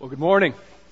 Well, good morning.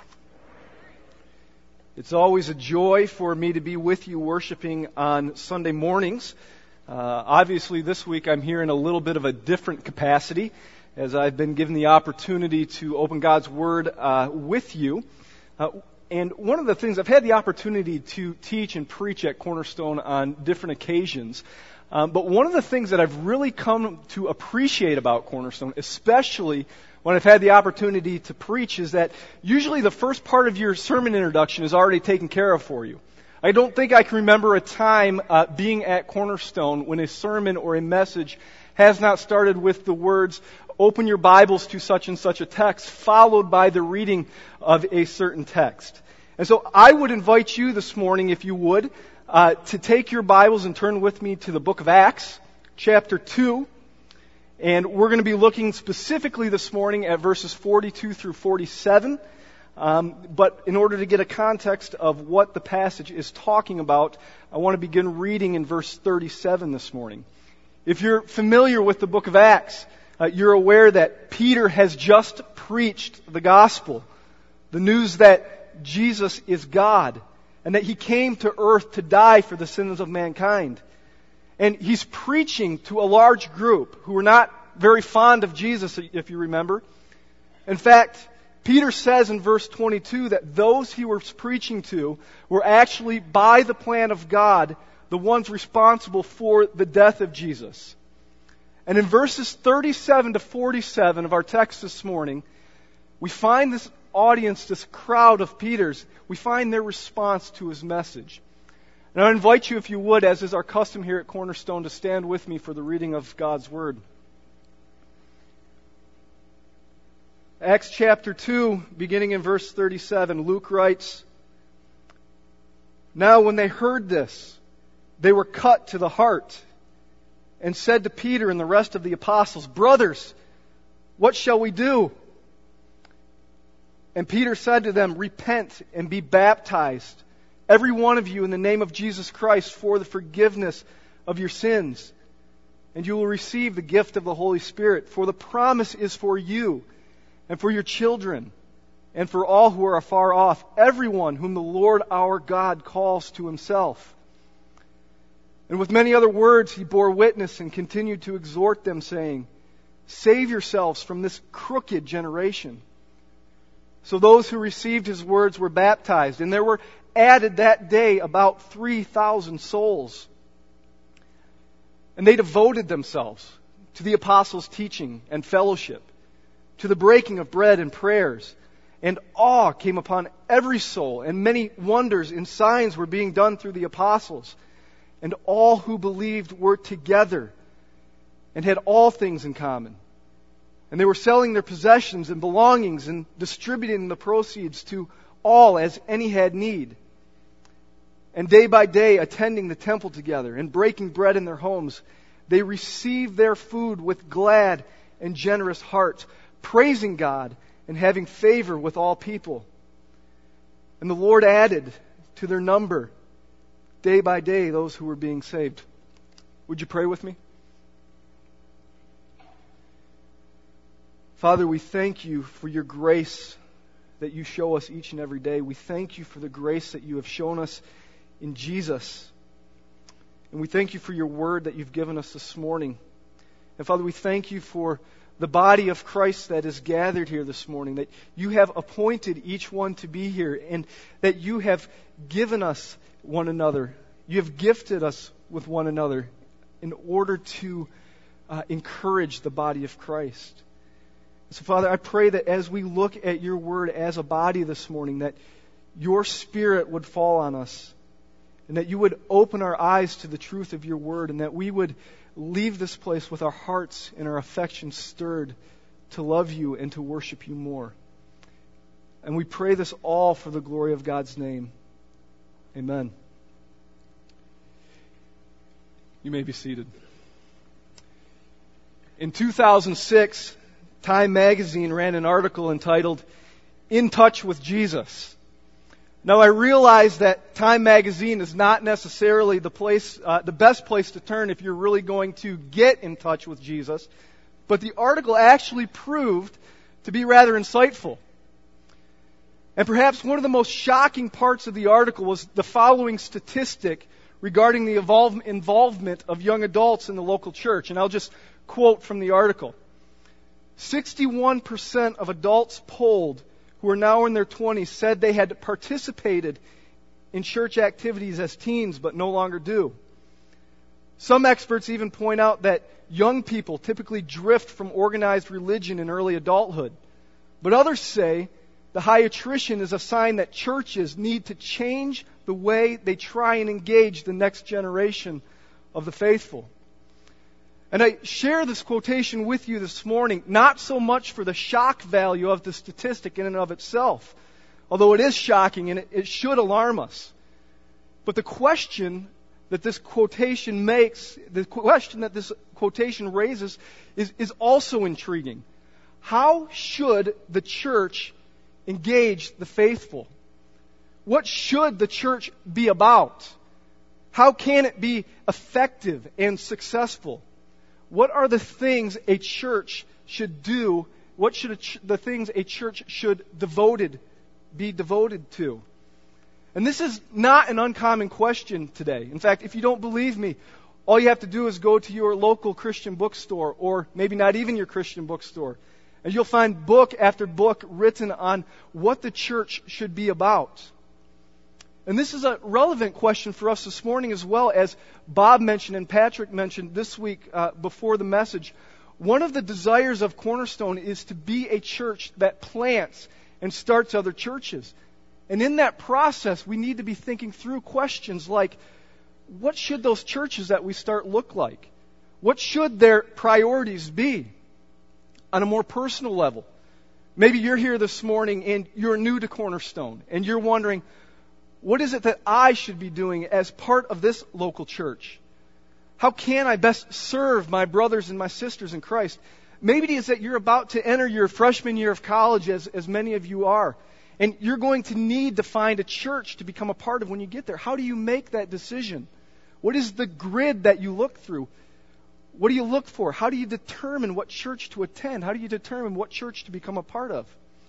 It's always a joy for me to be with you worshiping on Sunday mornings. Obviously, this week I'm here in a little bit of a different capacity as I've been given the opportunity to open God's Word with you. And one of the things, I've had the opportunity to teach and preach at Cornerstone on different occasions. But one of the things that I've really come to appreciate about Cornerstone, especially when I've had the opportunity to preach, is that usually the first part of your sermon introduction is already taken care of for you. I don't think I can remember a time being at Cornerstone when a sermon or a message has not started with the words, "Open your Bibles to such and such a text," followed by the reading of a certain text. And so I would invite you this morning, if you would, to take your Bibles and turn with me to the book of Acts, chapter 2. And we're going to be looking specifically this morning at verses 42 through 47. But in order to get a context of what the passage is talking about, I want to begin reading in verse 37 this morning. If you're familiar with the book of Acts, you're aware that Peter has just preached the gospel, the news that Jesus is God, and that He came to earth to die for the sins of mankind. And he's preaching to a large group who were not very fond of Jesus, if you remember. In fact, Peter says in verse 22 that those he was preaching to were actually, by the plan of God, the ones responsible for the death of Jesus. And in verses 37 to 47 of our text this morning, we find this audience, this crowd of Peter's, we find their response to his message. And I invite you, if you would, as is our custom here at Cornerstone, to stand with me for the reading of God's Word. Acts chapter 2, beginning in verse 37, Luke writes, "Now when they heard this, they were cut to the heart, and said to Peter and the rest of the apostles, 'Brothers, what shall we do?' And Peter said to them, 'Repent and be baptized, every one of you, in the name of Jesus Christ, for the forgiveness of your sins. And you will receive the gift of the Holy Spirit. For the promise is for you, and for your children, and for all who are afar off, everyone whom the Lord our God calls to Himself.' And with many other words he bore witness and continued to exhort them, saying, 'Save yourselves from this crooked generation.' So those who received his words were baptized, and there were added that day about 3,000 souls. And they devoted themselves to the apostles' teaching and fellowship, to the breaking of bread and prayers. And awe came upon every soul, and many wonders and signs were being done through the apostles. And all who believed were together and had all things in common. And they were selling their possessions and belongings and distributing the proceeds to all as any had need. And day by day, attending the temple together and breaking bread in their homes, they received their food with glad and generous hearts, praising God and having favor with all people. And the Lord added to their number day by day those who were being saved." Would you pray with me? Father, we thank you for your grace that you show us each and every day. We thank you for the grace that you have shown us in Jesus. And we thank you for your word that you've given us this morning. And Father, we thank you for the body of Christ that is gathered here this morning, that you have appointed each one to be here, and that you have given us one another. You have gifted us with one another in order to encourage the body of Christ. So, Father, I pray that as we look at your word as a body this morning, that your Spirit would fall on us, and that you would open our eyes to the truth of your word, and that we would leave this place with our hearts and our affections stirred to love you and to worship you more. And we pray this all for the glory of God's name. Amen. You may be seated. In 2006, Time magazine ran an article entitled, "In Touch with Jesus." Now, I realize that Time magazine is not necessarily the best place to turn if you're really going to get in touch with Jesus, but the article actually proved to be rather insightful. And perhaps one of the most shocking parts of the article was the following statistic regarding the involvement of young adults in the local church. And I'll just quote from the article. 61% of adults polled who are now in their 20s said they had participated in church activities as teens but no longer do. Some experts even point out that young people typically drift from organized religion in early adulthood. But others say the high attrition is a sign that churches need to change the way they try and engage the next generation of the faithful. And I share this quotation with you this morning, not so much for the shock value of the statistic in and of itself, although it is shocking and it should alarm us. But the question that this quotation makes, the question that this quotation raises is also intriguing. How should the church engage the faithful? What should the church be about? How can it be effective and successful? What are the things a church should do? What should the things a church should be devoted to? And this is not an uncommon question today. In fact, if you don't believe me, all you have to do is go to your local Christian bookstore, or maybe not even your Christian bookstore, and you'll find book after book written on what the church should be about. And this is a relevant question for us this morning as well, as Bob mentioned and Patrick mentioned this week before the message. One of the desires of Cornerstone is to be a church that plants and starts other churches. And in that process, we need to be thinking through questions like, what should those churches that we start look like? What should their priorities be? On a more personal level, maybe you're here this morning and you're new to Cornerstone, and you're wondering, what is it that I should be doing as part of this local church? How can I best serve my brothers and my sisters in Christ? Maybe it is that you're about to enter your freshman year of college, as many of you are, and you're going to need to find a church to become a part of when you get there. How do you make that decision? What is the grid that you look through? What do you look for? How do you determine what church to attend? How do you determine what church to become a part of?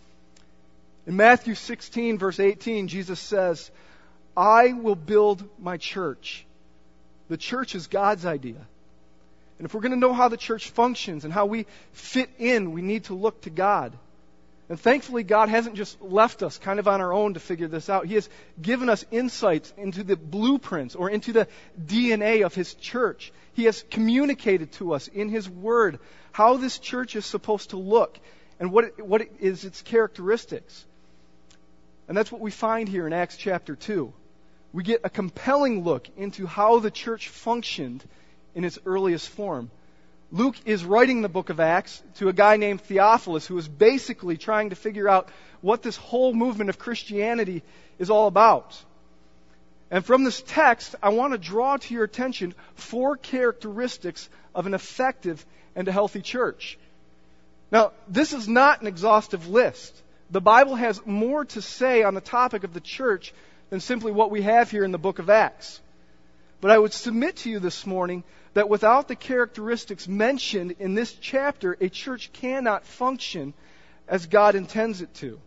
In Matthew 16, verse 18, Jesus says, I will build my church. The church is God's idea. And if we're going to know how the church functions and how we fit in, we need to look to God. And thankfully, God hasn't just left us kind of on our own to figure this out. He has given us insights into the blueprints or into the DNA of His church. He has communicated to us in His Word how this church is supposed to look and what is its characteristics. And that's what we find here in Acts chapter 2. We get a compelling look into how the church functioned in its earliest form. Luke is writing the book of Acts to a guy named Theophilus, who is basically trying to figure out what this whole movement of Christianity is all about. And from this text, I want to draw to your attention 4 characteristics of an effective and a healthy church. Now, this is not an exhaustive list. The Bible has more to say on the topic of the church than simply what we have here in the book of Acts. But I would submit to you this morning that without the characteristics mentioned in this chapter, a church cannot function as God intends it to.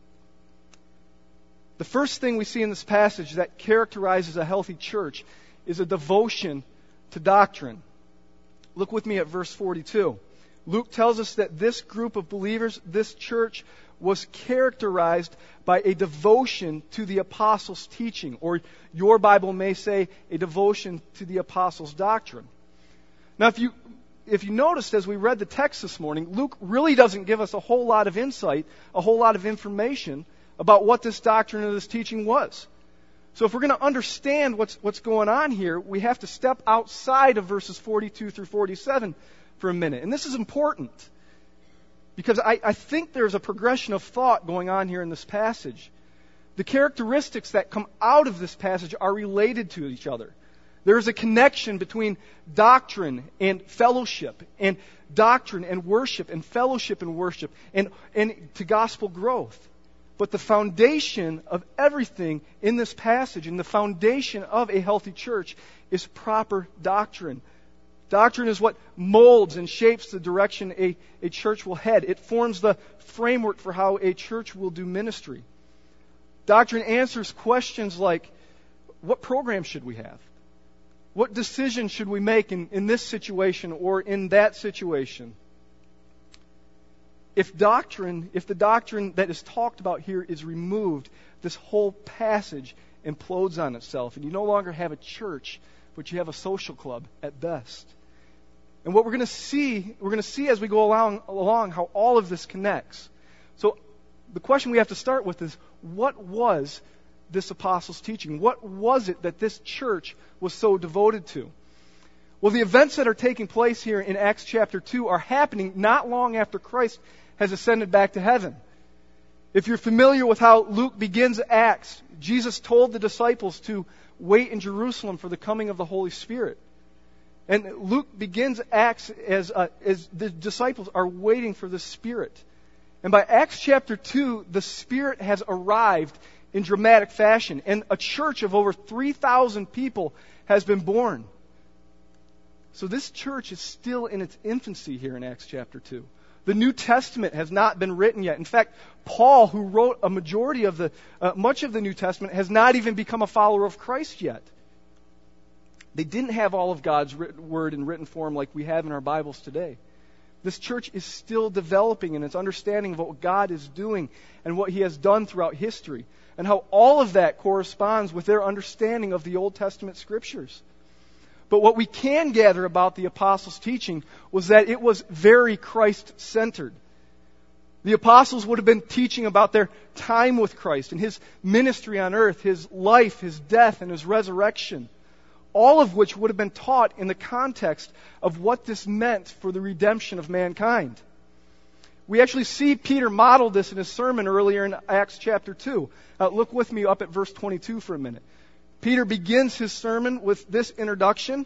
The first thing we see in this passage that characterizes a healthy church is a devotion to doctrine. Look with me at verse 42. Luke tells us that this group of believers, this church, was characterized by a devotion to the apostles' teaching, or your Bible may say a devotion to the apostles' doctrine. Now, if you noticed as we read the text this morning, Luke really doesn't give us a whole lot of insight, a whole lot of information about what this doctrine or this teaching was. So if we're going to understand what's going on here, we have to step outside of verses 42 through 47 for a minute. And this is important, because I think there's a progression of thought going on here in this passage. The characteristics that come out of this passage are related to each other. There is a connection between doctrine and fellowship, and doctrine and worship, and fellowship and worship, and to gospel growth. But the foundation of everything in this passage, and the foundation of a healthy church, is proper doctrine. Doctrine is what molds and shapes the direction a church will head. It forms the framework for how a church will do ministry. Doctrine answers questions like, what program should we have? What decision should we make in this situation or in that situation? If the doctrine that is talked about here is removed, this whole passage implodes on itself, and you no longer have a church, but you have a social club at best. And what we're going to see as we go along how all of this connects. So the question we have to start with is, what was this apostles' teaching? What was it that this church was so devoted to? Well, the events that are taking place here in Acts chapter 2 are happening not long after Christ has ascended back to heaven. If you're familiar with how Luke begins Acts, Jesus told the disciples to wait in Jerusalem for the coming of the Holy Spirit. And Luke begins Acts as the disciples are waiting for the Spirit. And by Acts chapter 2, the Spirit has arrived in dramatic fashion, and a church of over 3,000 people has been born. So this church is still in its infancy here in Acts chapter 2. The New Testament has not been written yet. In fact, Paul, who wrote a majority of much of the New Testament, has not even become a follower of Christ yet. They didn't have all of God's word in written form like we have in our Bibles today. This church is still developing in its understanding of what God is doing and what He has done throughout history, and how all of that corresponds with their understanding of the Old Testament Scriptures. But what we can gather about the apostles' teaching was that it was very Christ-centered. The apostles would have been teaching about their time with Christ and His ministry on earth, His life, His death, and His resurrection. All of which would have been taught in the context of what this meant for the redemption of mankind. We actually see Peter model this in his sermon earlier in Acts chapter 2. Look with me up at verse 22 for a minute. Peter begins his sermon with this introduction.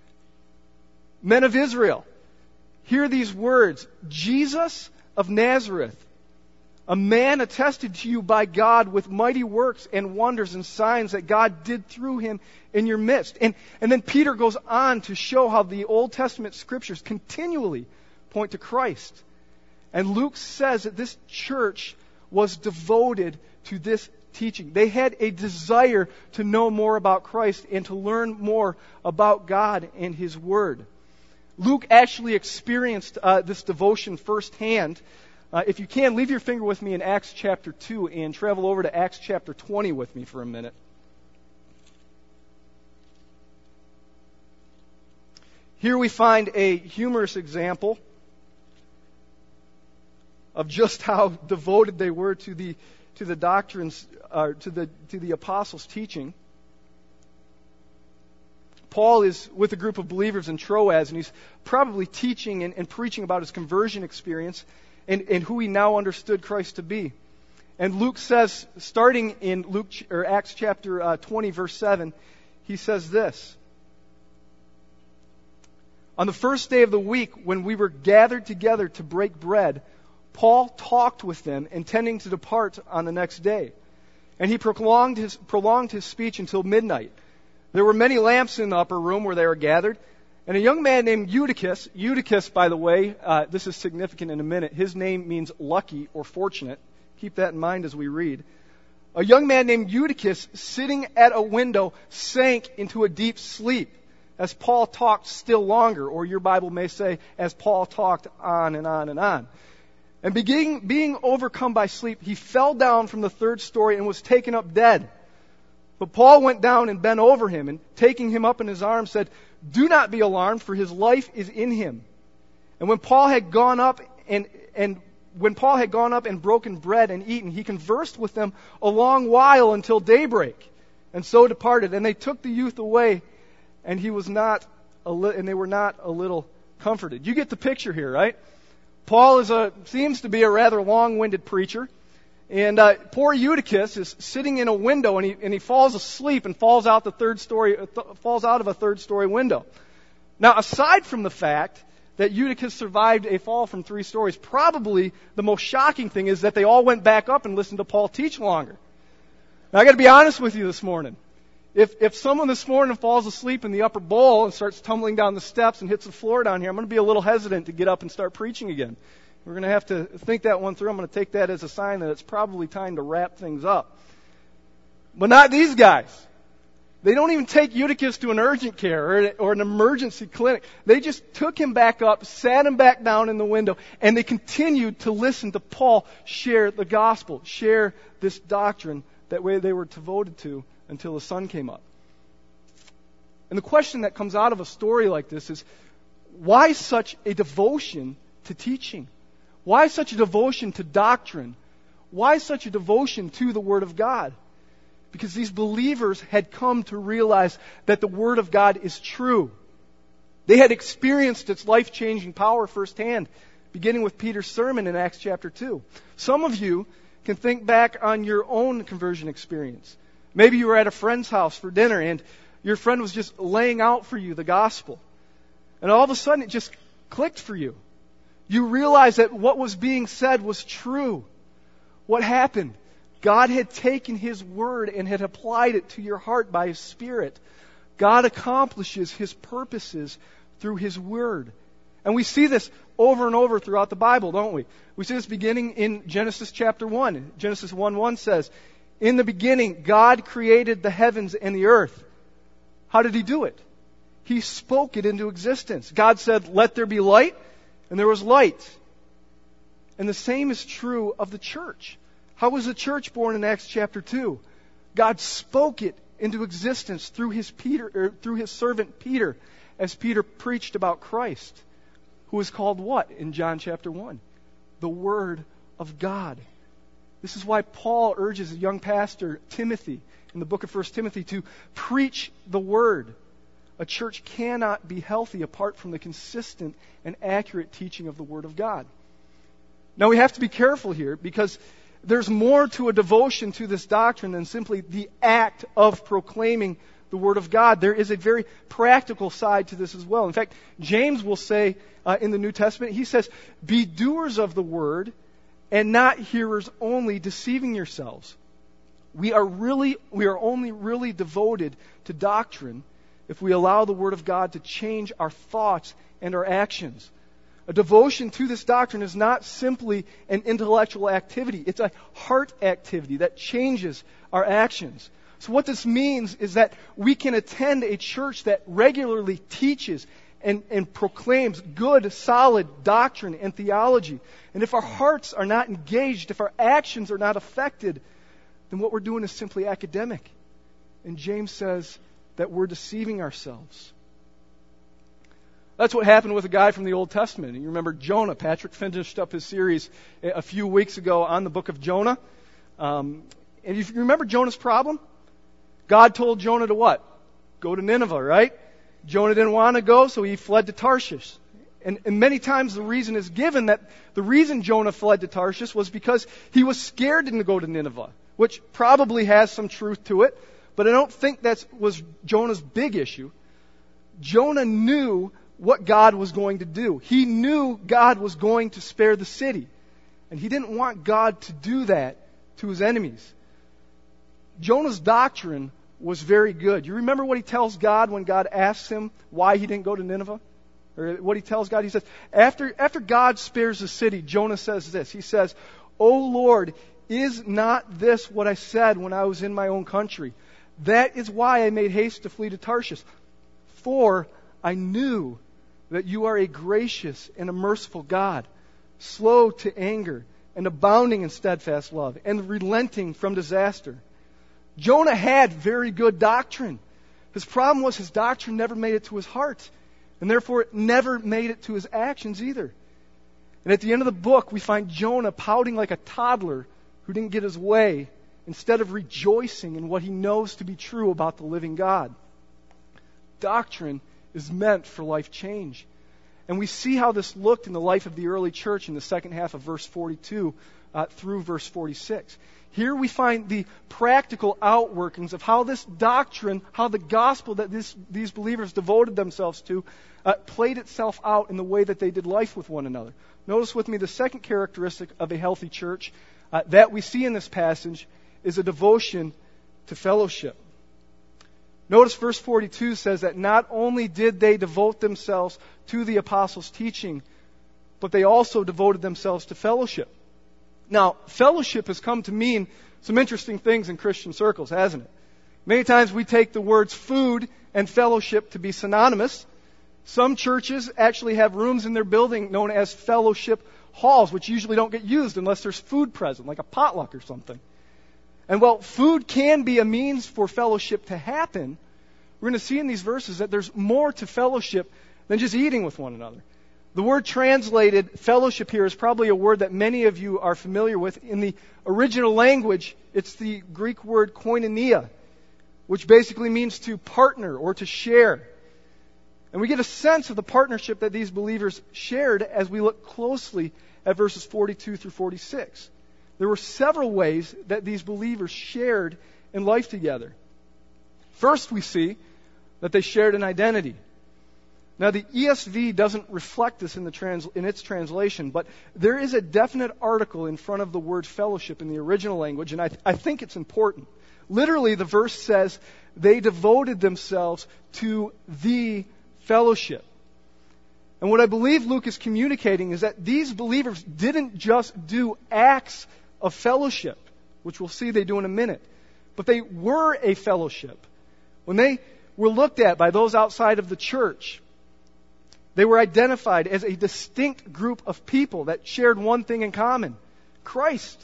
Men of Israel, hear these words. Jesus of Nazareth, a man attested to you by God with mighty works and wonders and signs that God did through him in your midst. And then Peter goes on to show how the Old Testament Scriptures continually point to Christ. And Luke says that this church was devoted to this teaching. They had a desire to know more about Christ and to learn more about God and His Word. Luke actually experienced this devotion firsthand. If you can, leave your finger with me in Acts chapter 2 and travel over to Acts chapter 20 with me for a minute. Here we find a humorous example of just how devoted they were to the doctrines, to the apostles' teaching. Paul is with a group of believers in Troas, and he's probably teaching and preaching about his conversion experience and who he now understood Christ to be. And Luke says, starting in Acts chapter 20, verse 7, he says this. On the first day of the week, when we were gathered together to break bread, Paul talked with them, intending to depart on the next day. And he prolonged his speech until midnight. There were many lamps in the upper room where they were gathered. And a young man named Eutychus, by the way, this is significant in a minute. His name means lucky or fortunate. Keep that in mind as we read. A young man named Eutychus, sitting at a window, sank into a deep sleep as Paul talked still longer, or your Bible may say, as Paul talked on and on and on. And being overcome by sleep, he fell down from the third story and was taken up dead. But Paul went down and bent over him, and taking him up in his arms, said, "Do not be alarmed, for his life is in him." And when Paul had gone up and broken bread and eaten, he conversed with them a long while until daybreak, and so departed. And they took the youth away, and they were not a little comforted. You get the picture here, right? Paul seems to be a rather long-winded preacher, and poor Eutychus is sitting in a window, and he falls asleep and falls out of a third-story window. Now, aside from the fact that Eutychus survived a fall from 3 stories, probably the most shocking thing is that they all went back up and listened to Paul teach longer. Now, I got to be honest with you this morning. If someone this morning falls asleep in the upper bowl and starts tumbling down the steps and hits the floor down here, I'm going to be a little hesitant to get up and start preaching again. We're going to have to think that one through. I'm going to take that as a sign that it's probably time to wrap things up. But not these guys. They don't even take Eutychus to an urgent care or an emergency clinic. They just took him back up, sat him back down in the window, and they continued to listen to Paul share the gospel, share this doctrine that way they were devoted to until the sun came up. And the question that comes out of a story like this is, why such a devotion to teaching? Why such a devotion to doctrine? Why such a devotion to the Word of God? Because these believers had come to realize that the Word of God is true. They had experienced its life-changing power firsthand, beginning with Peter's sermon in Acts chapter 2. Some of you can think back on your own conversion experience. Maybe you were at a friend's house for dinner and your friend was just laying out for you the gospel. And all of a sudden it just clicked for you. You realized that what was being said was true. What happened? God had taken His Word and had applied it to your heart by His Spirit. God accomplishes His purposes through His Word. And we see this over and over throughout the Bible, don't we? We see this beginning in Genesis chapter 1. Genesis 1:1 says, "In the beginning, God created the heavens and the earth." How did He do it? He spoke it into existence. God said, "Let there be light," and there was light. And the same is true of the church. How was the church born in Acts chapter 2? God spoke it into existence through His servant Peter, as Peter preached about Christ, who is called what in John chapter 1? The Word of God. This is why Paul urges a young pastor, Timothy, in the book of 1 Timothy, to preach the Word. A church cannot be healthy apart from the consistent and accurate teaching of the Word of God. Now we have to be careful here, because there's more to a devotion to this doctrine than simply the act of proclaiming the Word of God. There is a very practical side to this as well. In fact, James will say in the New Testament, he says, "Be doers of the Word and not hearers only, deceiving yourselves." We are only really devoted to doctrine if we allow the Word of God to change our thoughts and our actions. A devotion to this doctrine is not simply an intellectual activity. It's a heart activity that changes our actions. So what this means is that we can attend a church that regularly teaches and proclaims good, solid doctrine and theology. And if our hearts are not engaged, if our actions are not affected, then what we're doing is simply academic. And James says that we're deceiving ourselves. That's what happened with a guy from the Old Testament. You remember Jonah. Patrick finished up his series a few weeks ago on the book of Jonah. And if you remember Jonah's problem, God told Jonah to what? Go to Nineveh, right? Jonah didn't want to go, so he fled to Tarshish. And many times the reason is given that the reason Jonah fled to Tarshish was because he was scared to go to Nineveh, which probably has some truth to it, but I don't think that was Jonah's big issue. Jonah knew what God was going to do. He knew God was going to spare the city. And he didn't want God to do that to his enemies. Jonah's doctrine was very good. You remember what he tells God when God asks him why he didn't go to Nineveh? Or what he tells God? He says, after God spares the city, Jonah says this. He says, "O Lord, is not this what I said when I was in my own country? That is why I made haste to flee to Tarshish. For I knew that you are a gracious and a merciful God, slow to anger and abounding in steadfast love and relenting from disaster." Jonah had very good doctrine. His problem was his doctrine never made it to his heart, and therefore it never made it to his actions either. And at the end of the book, we find Jonah pouting like a toddler who didn't get his way, instead of rejoicing in what he knows to be true about the living God. Doctrine is meant for life change. And we see how this looked in the life of the early church in the second half of verse 42 through verse 46. Here we find the practical outworkings of how this doctrine, how the gospel that these believers devoted themselves to, played itself out in the way that they did life with one another. Notice with me the second characteristic of a healthy church that we see in this passage is a devotion to fellowship. Notice verse 42 says that not only did they devote themselves to the apostles' teaching, but they also devoted themselves to fellowship. Now, fellowship has come to mean some interesting things in Christian circles, hasn't it? Many times we take the words food and fellowship to be synonymous. Some churches actually have rooms in their building known as fellowship halls, which usually don't get used unless there's food present, like a potluck or something. And while food can be a means for fellowship to happen, we're going to see in these verses that there's more to fellowship than just eating with one another. The word translated fellowship here is probably a word that many of you are familiar with. In the original language, it's the Greek word koinonia, which basically means to partner or to share. And we get a sense of the partnership that these believers shared as we look closely at verses 42 through 46. There were several ways that these believers shared in life together. First, we see that they shared an identity. Now, the ESV doesn't reflect this in its translation, but there is a definite article in front of the word fellowship in the original language, and I think it's important. Literally, the verse says, they devoted themselves to the fellowship. And what I believe Luke is communicating is that these believers didn't just do acts of fellowship, which we'll see they do in a minute, but they were a fellowship. When they were looked at by those outside of the church, they were identified as a distinct group of people that shared one thing in common: Christ.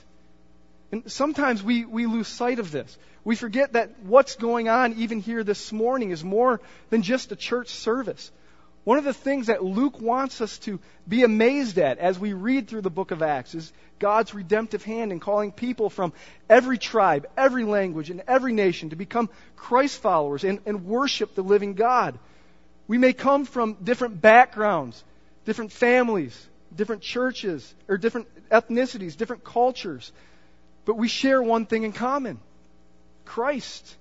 And sometimes we lose sight of this. We forget that what's going on even here this morning is more than just a church service. One of the things that Luke wants us to be amazed at as we read through the book of Acts is God's redemptive hand in calling people from every tribe, every language, and every nation to become Christ followers and worship the living God. We may come from different backgrounds, different families, different churches, or different ethnicities, different cultures, but we share one thing in common: Christ.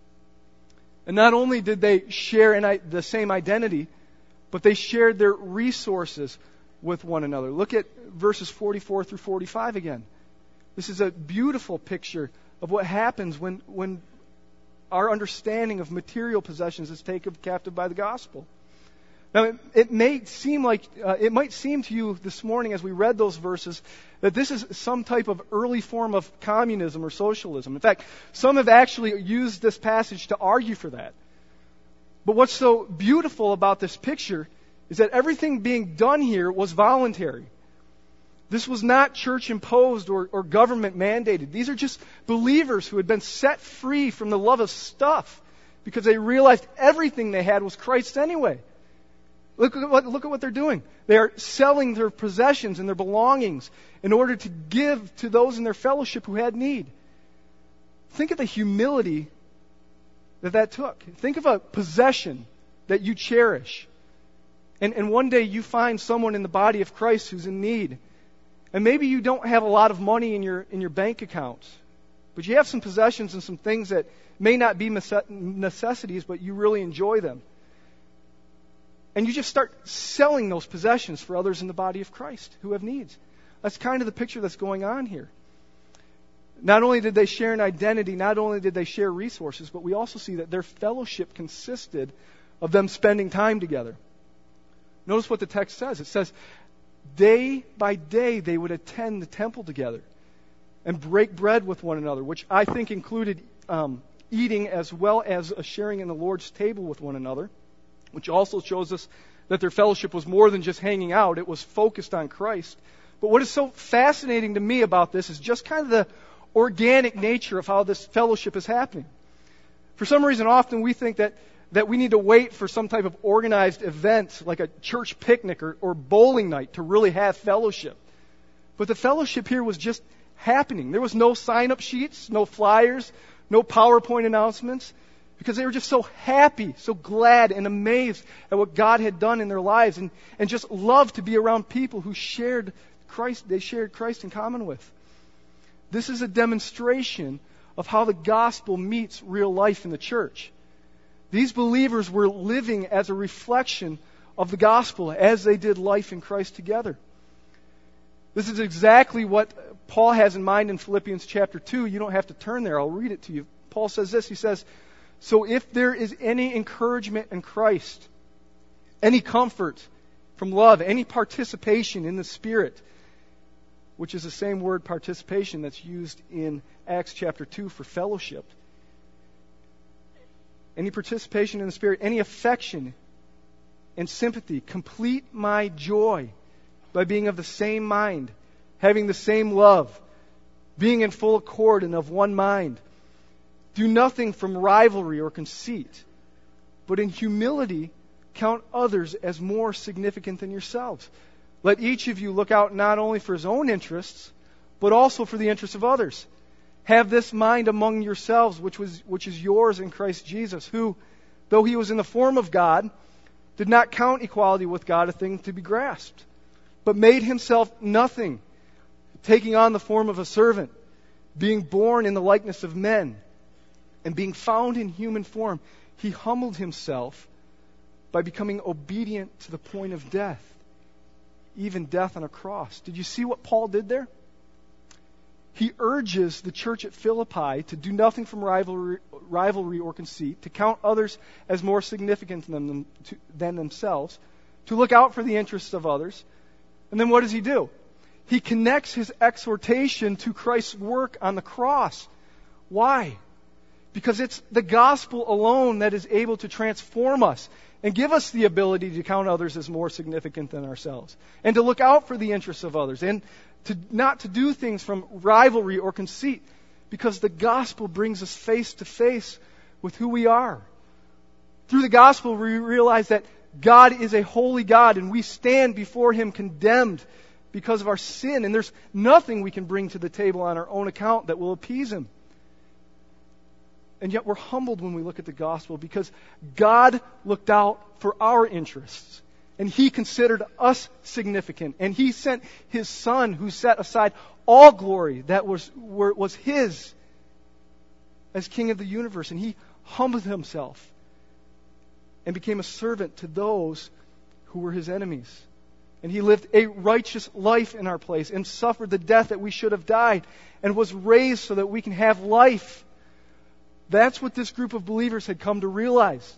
And not only did they share the same identity, but they shared their resources with one another. Look at verses 44 through 45 again. This is a beautiful picture of what happens when our understanding of material possessions is taken captive by the gospel. Now, it might seem to you this morning as we read those verses that this is some type of early form of communism or socialism. In fact, some have actually used this passage to argue for that. But what's so beautiful about this picture is that everything being done here was voluntary. This was not church imposed or government mandated. These are just believers who had been set free from the love of stuff because they realized everything they had was Christ anyway. Look at what they're doing. They are selling their possessions and their belongings in order to give to those in their fellowship who had need. Think of the humility that took. Think of a possession that you cherish. And one day you find someone in the body of Christ who's in need. And maybe you don't have a lot of money in your bank account, but you have some possessions and some things that may not be necessities, but you really enjoy them. And you just start selling those possessions for others in the body of Christ who have needs. That's kind of the picture that's going on here. Not only did they share an identity, not only did they share resources, but we also see that their fellowship consisted of them spending time together. Notice what the text says. It says, day by day they would attend the temple together and break bread with one another, which I think included eating as well as a sharing in the Lord's table with one another, which also shows us that their fellowship was more than just hanging out. It was focused on Christ. But what is so fascinating to me about this is just kind of the organic nature of how this fellowship is happening. For some reason, often we think that we need to wait for some type of organized event like a church picnic or bowling night to really have fellowship. But the fellowship here was just happening. There was no sign-up sheets, no flyers, no PowerPoint announcements, because they were just so happy, so glad and amazed at what God had done in their lives and just loved to be around people who shared Christ. They shared Christ in common with. This is a demonstration of how the gospel meets real life in the church. These believers were living as a reflection of the gospel as they did life in Christ together. This is exactly what Paul has in mind in Philippians chapter 2. You don't have to turn there. I'll read it to you. Paul says this. He says, "So if there is any encouragement in Christ, any comfort from love, any participation in the Spirit, which is the same word participation that's used in Acts chapter 2 for fellowship. Any participation in the Spirit, any affection and sympathy, complete my joy by being of the same mind, having the same love, being in full accord and of one mind. Do nothing from rivalry or conceit, but in humility count others as more significant than yourselves. Let each of you look out not only for his own interests, but also for the interests of others. Have this mind among yourselves, which is yours in Christ Jesus, who, though he was in the form of God, did not count equality with God a thing to be grasped, but made himself nothing, taking on the form of a servant, being born in the likeness of men, and being found in human form, he humbled himself by becoming obedient to the point of death, even death on a cross. Did you see what Paul did there? He urges the church at Philippi to do nothing from rivalry or conceit, to count others as more significant than themselves, to look out for the interests of others. And then what does he do? He connects his exhortation to Christ's work on the cross. Why? Because it's the gospel alone that is able to transform us and give us the ability to count others as more significant than ourselves, and to look out for the interests of others, and not to do things from rivalry or conceit, because the gospel brings us face to face with who we are. Through the gospel, we realize that God is a holy God, and we stand before him condemned because of our sin, and there's nothing we can bring to the table on our own account that will appease him. And yet we're humbled when we look at the gospel, because God looked out for our interests, and he considered us significant, and he sent his Son, who set aside all glory that was his as King of the universe, and he humbled himself and became a servant to those who were his enemies. And he lived a righteous life in our place and suffered the death that we should have died, and was raised so that we can have life. That's what this group of believers had come to realize.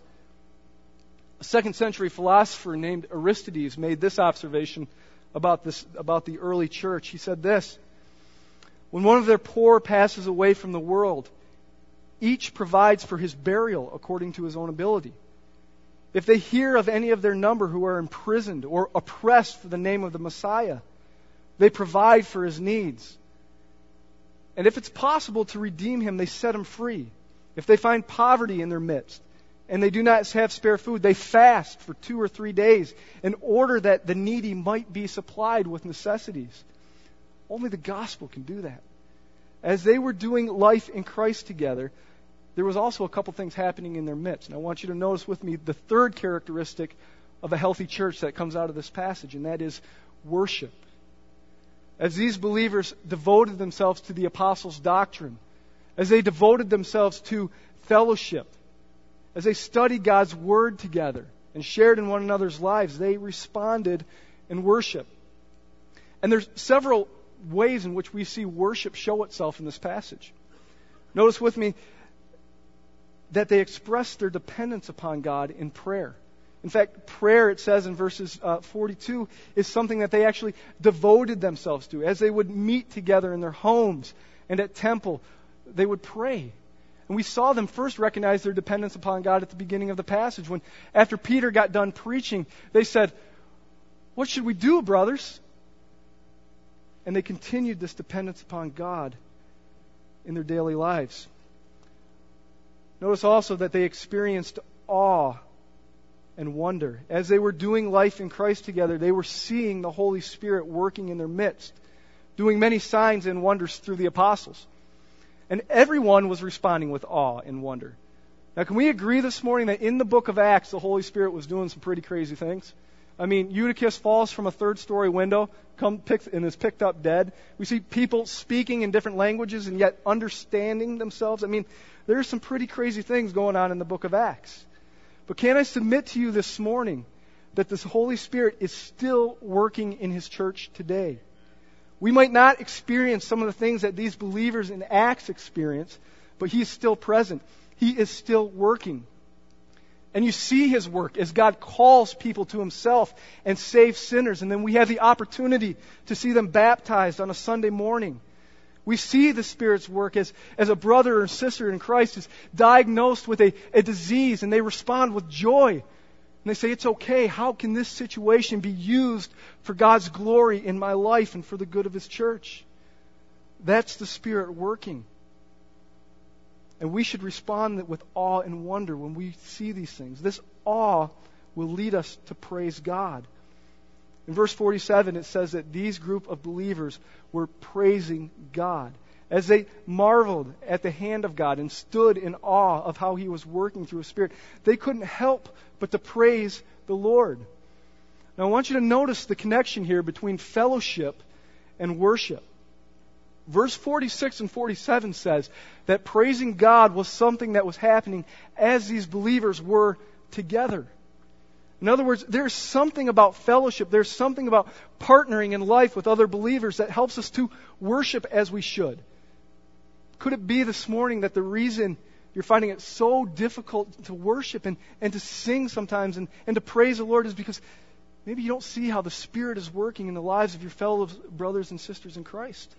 A 2nd century philosopher named Aristides made this observation about the early church. He said this: when one of their poor passes away from the world, each provides for his burial according to his own ability. If they hear of any of their number who are imprisoned or oppressed for the name of the Messiah, they provide for his needs. And if it's possible to redeem him, they set him free. If they find poverty in their midst, and they do not have spare food, they fast for 2 or 3 days in order that the needy might be supplied with necessities. Only the gospel can do that. As they were doing life in Christ together, there was also a couple things happening in their midst. And I want you to notice with me the third characteristic of a healthy church that comes out of this passage, and that is worship. As these believers devoted themselves to the apostles' doctrine, as they devoted themselves to fellowship, as they studied God's Word together and shared in one another's lives, they responded in worship. And there's several ways in which we see worship show itself in this passage. Notice with me that they express their dependence upon God in prayer. In fact, prayer, it says in verses 42, is something that they actually devoted themselves to. As they would meet together in their homes and at temple, they would pray. And we saw them first recognize their dependence upon God at the beginning of the passage, when after Peter got done preaching, they said, "What should we do, brothers?" And they continued this dependence upon God in their daily lives. Notice also that they experienced awe and wonder. As they were doing life in Christ together, they were seeing the Holy Spirit working in their midst, doing many signs and wonders through the apostles. And everyone was responding with awe and wonder. Now, can we agree this morning that in the book of Acts, the Holy Spirit was doing some pretty crazy things? I mean, Eutychus falls from a 3rd-story window and is picked up dead. We see people speaking in different languages and yet understanding themselves. I mean, there's some pretty crazy things going on in the book of Acts. But can I submit to you this morning that this Holy Spirit is still working in His church today? We might not experience some of the things that these believers in Acts experience, but He is still present. He is still working. And you see His work as God calls people to Himself and saves sinners. And then we have the opportunity to see them baptized on a Sunday morning. We see the Spirit's work as a brother or sister in Christ is diagnosed with a disease, and they respond with joy. And they say, it's okay. How can this situation be used for God's glory in my life and for the good of His church? That's the Spirit working. And we should respond with awe and wonder when we see these things. This awe will lead us to praise God. In verse 47, it says that these group of believers were praising God as they marveled at the hand of God and stood in awe of how He was working through His Spirit. They couldn't help but to praise the Lord. Now I want you to notice the connection here between fellowship and worship. Verse 46 and 47 says that praising God was something that was happening as these believers were together. In other words, there's something about fellowship, there's something about partnering in life with other believers that helps us to worship as we should. Could it be this morning that the reason you're finding it so difficult to worship and to sing sometimes and to praise the Lord is because maybe you don't see how the Spirit is working in the lives of your fellow brothers and sisters in Christ?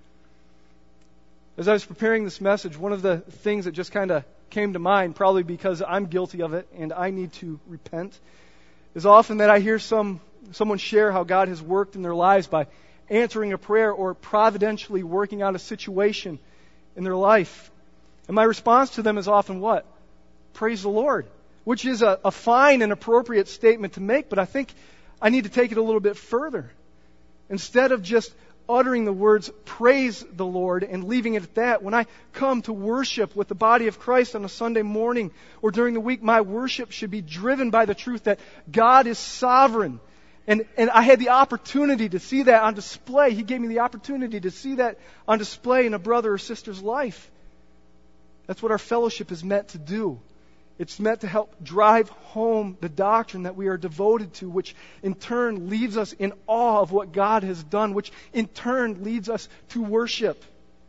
As I was preparing this message, one of the things that just kind of came to mind, probably because I'm guilty of it and I need to repent, is often that I hear someone share how God has worked in their lives by answering a prayer or providentially working out a situation in their life. And my response to them is often what? Praise the Lord. Which is a fine and appropriate statement to make, but I think I need to take it a little bit further. Instead of just uttering the words, praise the Lord, and leaving it at that, when I come to worship with the body of Christ on a Sunday morning or during the week, my worship should be driven by the truth that God is sovereign. And I had the opportunity to see that on display. He gave me the opportunity to see that on display in a brother or sister's life. That's what our fellowship is meant to do. It's meant to help drive home the doctrine that we are devoted to, which in turn leaves us in awe of what God has done, which in turn leads us to worship.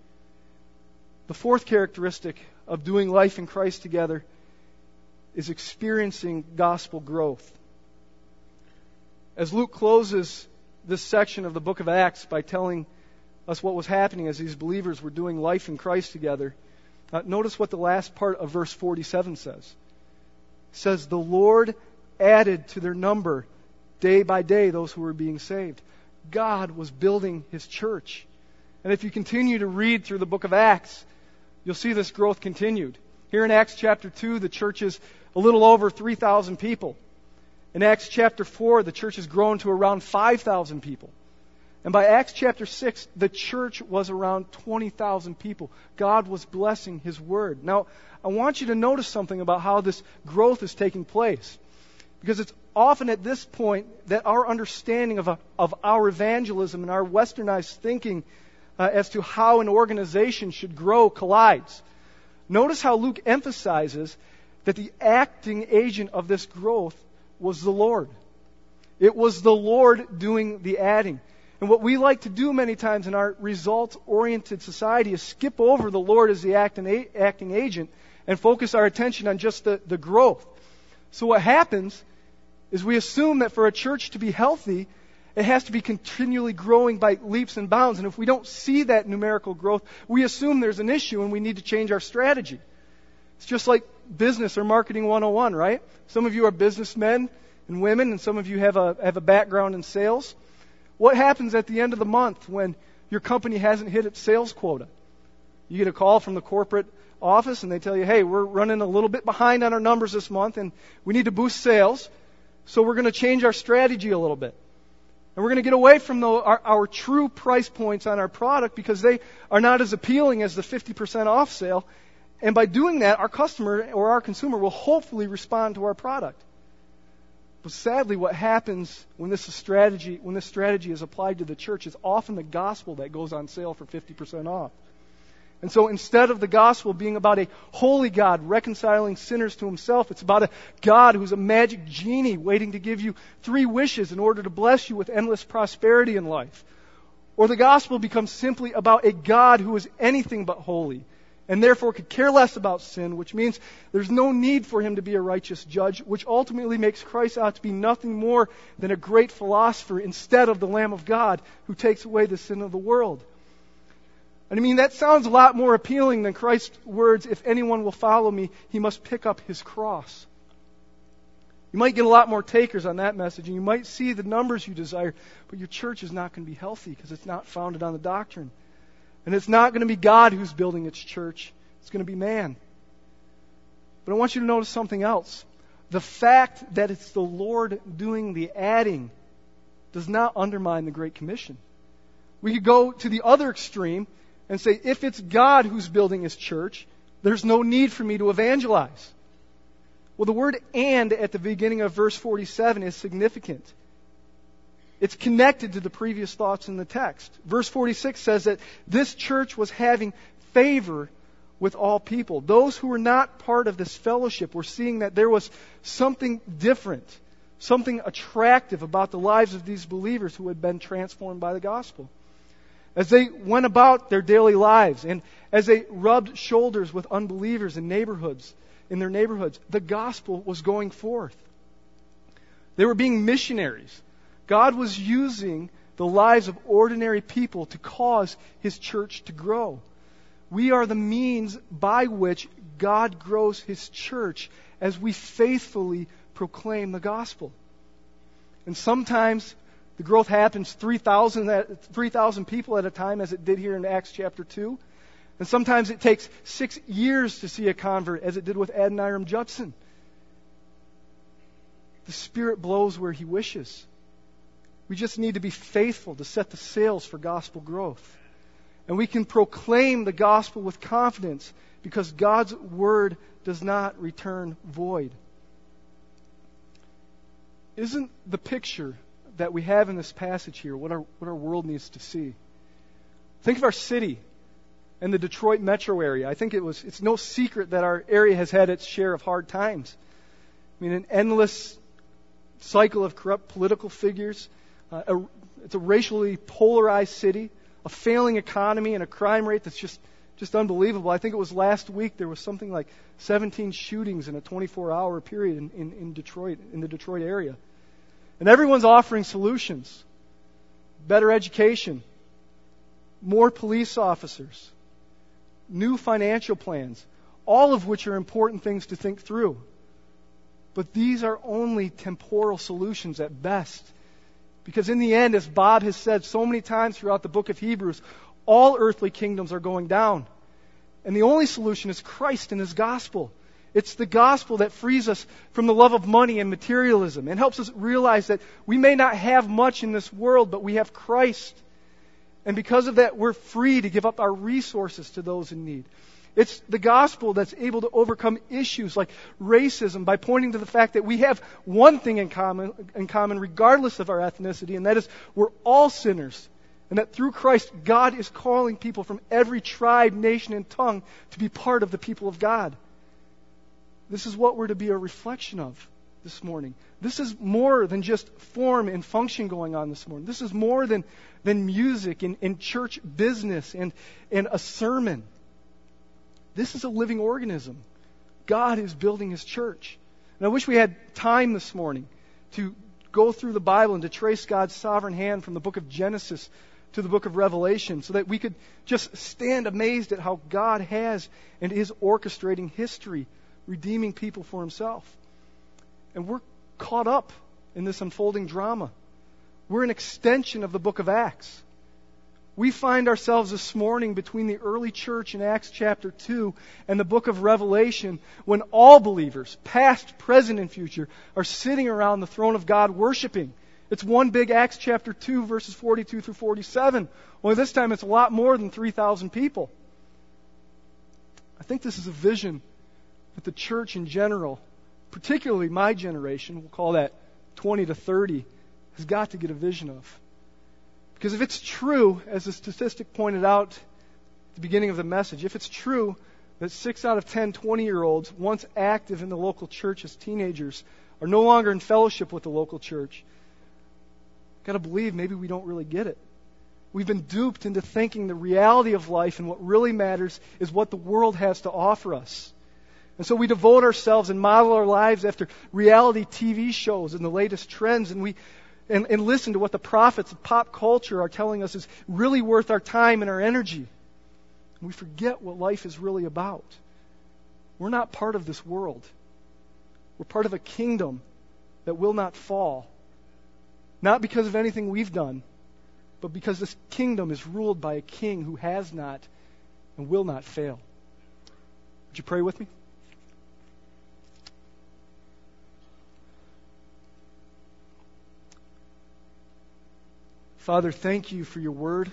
The fourth characteristic of doing life in Christ together is experiencing gospel growth. As Luke closes this section of the book of Acts by telling us what was happening as these believers were doing life in Christ together, notice what the last part of verse 47 says. It says, the Lord added to their number day by day those who were being saved. God was building His church. And if you continue to read through the book of Acts, you'll see this growth continued. Here in Acts chapter 2, the church is a little over 3,000 people. In Acts chapter 4, the church has grown to around 5,000 people. And by Acts chapter 6, the church was around 20,000 people. God was blessing His Word. Now, I want you to notice something about how this growth is taking place. Because it's often at this point that our understanding of our evangelism and our westernized thinking as to how an organization should grow collides. Notice how Luke emphasizes that the acting agent of this growth was the Lord. It was the Lord doing the adding. And what we like to do many times in our results-oriented society is skip over the Lord as the acting agent and focus our attention on just the growth. So what happens is we assume that for a church to be healthy, it has to be continually growing by leaps and bounds. And if we don't see that numerical growth, we assume there's an issue and we need to change our strategy. It's just like business or marketing 101, right? Some of you are businessmen and women, and some of you have a background in sales. What happens at the end of the month when your company hasn't hit its sales quota? You get a call from the corporate office and they tell you, hey, we're running a little bit behind on our numbers this month and we need to boost sales, so we're going to change our strategy a little bit. And we're going to get away from our true price points on our product because they are not as appealing as the 50% off sale. And by doing that, our customer or our consumer will hopefully respond to our product. But sadly, what happens when this strategy is applied to the church is often the gospel that goes on sale for 50% off. And so instead of the gospel being about a holy God reconciling sinners to Himself, it's about a God who's a magic genie waiting to give you 3 wishes in order to bless you with endless prosperity in life. Or the gospel becomes simply about a God who is anything but holy and therefore could care less about sin, which means there's no need for him to be a righteous judge, which ultimately makes Christ out to be nothing more than a great philosopher instead of the Lamb of God who takes away the sin of the world. And I mean, that sounds a lot more appealing than Christ's words, if anyone will follow me, he must pick up his cross. You might get a lot more takers on that message, and you might see the numbers you desire, but your church is not going to be healthy because it's not founded on the doctrine. And it's not going to be God who's building its church. It's going to be man. But I want you to notice something else. The fact that it's the Lord doing the adding does not undermine the Great Commission. We could go to the other extreme and say, if it's God who's building His church, there's no need for me to evangelize. Well, the word "and" at the beginning of verse 47 is significant. It's connected to the previous thoughts in the text. Verse 46 says that this church was having favor with all people. Those who were not part of this fellowship were seeing that there was something different, something attractive about the lives of these believers who had been transformed by the gospel. As they went about their daily lives and as they rubbed shoulders with unbelievers in their neighborhoods, the gospel was going forth. They were being missionaries. God was using the lives of ordinary people to cause His church to grow. We are the means by which God grows His church as we faithfully proclaim the gospel. And sometimes the growth happens 3,000 people at a time, as it did here in Acts chapter 2. And sometimes it takes 6 years to see a convert, as it did with Adoniram Judson. The Spirit blows where He wishes. We just need to be faithful to set the sails for gospel growth. And we can proclaim the gospel with confidence because God's word does not return void. Isn't the picture that we have in this passage here what our world needs to see? Think of our city and the Detroit metro area. I think it's no secret that our area has had its share of hard times. I mean, an endless cycle of corrupt political figures. It's a racially polarized city, a failing economy, and a crime rate that's just unbelievable. I think it was last week there was something like 17 shootings in a 24-hour period in Detroit, in the Detroit area. And everyone's offering solutions. Better education, more police officers, new financial plans, all of which are important things to think through. But these are only temporal solutions at best. Because in the end, as Bob has said so many times throughout the book of Hebrews, all earthly kingdoms are going down. And the only solution is Christ and His gospel. It's the gospel that frees us from the love of money and materialism and helps us realize that we may not have much in this world, but we have Christ. And because of that, we're free to give up our resources to those in need. It's the gospel that's able to overcome issues like racism by pointing to the fact that we have one thing in common regardless of our ethnicity, and that is we're all sinners. And that through Christ, God is calling people from every tribe, nation, and tongue to be part of the people of God. This is what we're to be a reflection of this morning. This is more than just form and function going on this morning. This is more than music and church business and a sermon. This is a living organism. God is building His church. And I wish we had time this morning to go through the Bible and to trace God's sovereign hand from the book of Genesis to the book of Revelation so that we could just stand amazed at how God has and is orchestrating history, redeeming people for Himself. And we're caught up in this unfolding drama. We're an extension of the book of Acts. We find ourselves this morning between the early church in Acts chapter 2 and the book of Revelation when all believers, past, present, and future, are sitting around the throne of God worshiping. It's one big Acts chapter 2 verses 42 through 47. Only this time it's a lot more than 3,000 people. I think this is a vision that the church in general, particularly my generation, we'll call that 20 to 30, has got to get a vision of. Because if it's true, as the statistic pointed out at the beginning of the message, if it's true that 6 out of 10 20-year-olds, once active in the local church as teenagers, are no longer in fellowship with the local church, I've got to believe maybe we don't really get it. We've been duped into thinking the reality of life and what really matters is what the world has to offer us. And so we devote ourselves and model our lives after reality TV shows and the latest trends, and we listen to what the prophets of pop culture are telling us is really worth our time and our energy. And we forget what life is really about. We're not part of this world. We're part of a kingdom that will not fall. Not because of anything we've done, but because this kingdom is ruled by a king who has not and will not fail. Would you pray with me? Father, thank you for your word.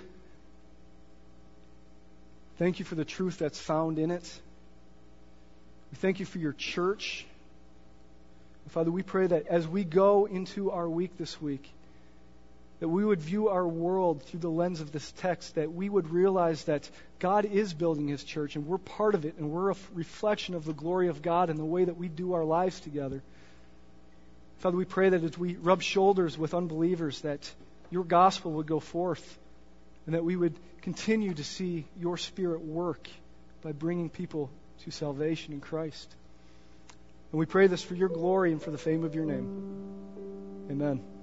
Thank you for the truth that's found in it. We thank you for your church. Father, we pray that as we go into our week this week, that we would view our world through the lens of this text, that we would realize that God is building His church and we're part of it and we're a reflection of the glory of God in the way that we do our lives together. Father, we pray that as we rub shoulders with unbelievers, that your gospel would go forth and that we would continue to see your Spirit work by bringing people to salvation in Christ. And we pray this for your glory and for the fame of your name. Amen.